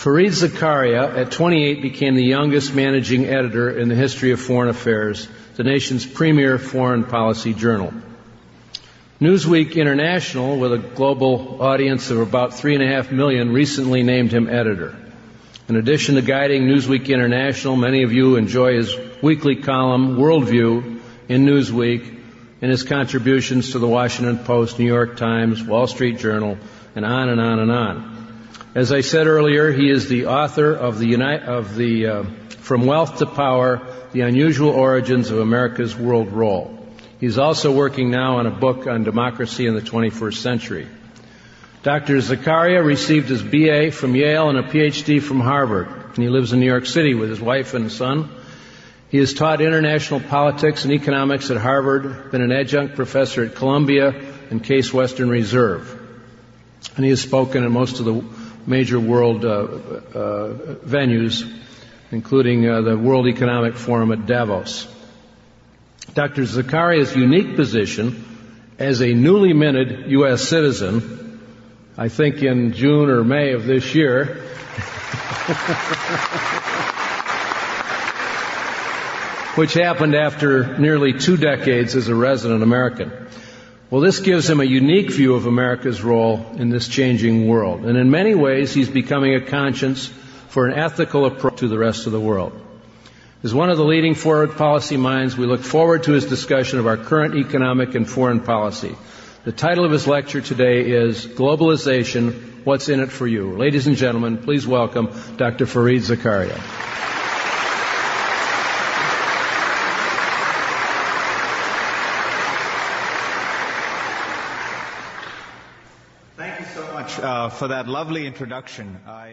Fareed Zakaria, at 28, became the youngest managing editor in the history of foreign affairs, the nation's premier foreign policy journal. Newsweek International, with a global audience of about 3.5 million, recently named him editor. In addition to guiding Newsweek International, many of you enjoy his weekly column, Worldview, in Newsweek, and his contributions to the Washington Post, New York Times, Wall Street Journal, and on and on and on. As I said earlier, he is the author of From Wealth to Power, The Unusual Origins of America's World Role. He's also working now on a book on democracy in the 21st century. Dr. Zakaria received his B.A. from Yale and a Ph.D. from Harvard, and he lives in New York City with his wife and son. He has taught international politics and economics at Harvard, been an adjunct professor at Columbia and Case Western Reserve. And he has spoken at most of the major world venues, including the World Economic Forum at Davos. Dr. Zakaria's unique position as a newly minted U.S. citizen, I think in June or May of this year, which happened after nearly 2 decades as a resident American. Well, this gives him a unique view of America's role in this changing world. And in many ways, he's becoming a conscience for an ethical approach to the rest of the world. As one of the leading forward policy minds, we look forward to his discussion of our current economic and foreign policy. The title of his lecture today is Globalization, What's in It for You? Ladies and gentlemen, please welcome Dr. Fareed Zakaria. For that lovely introduction.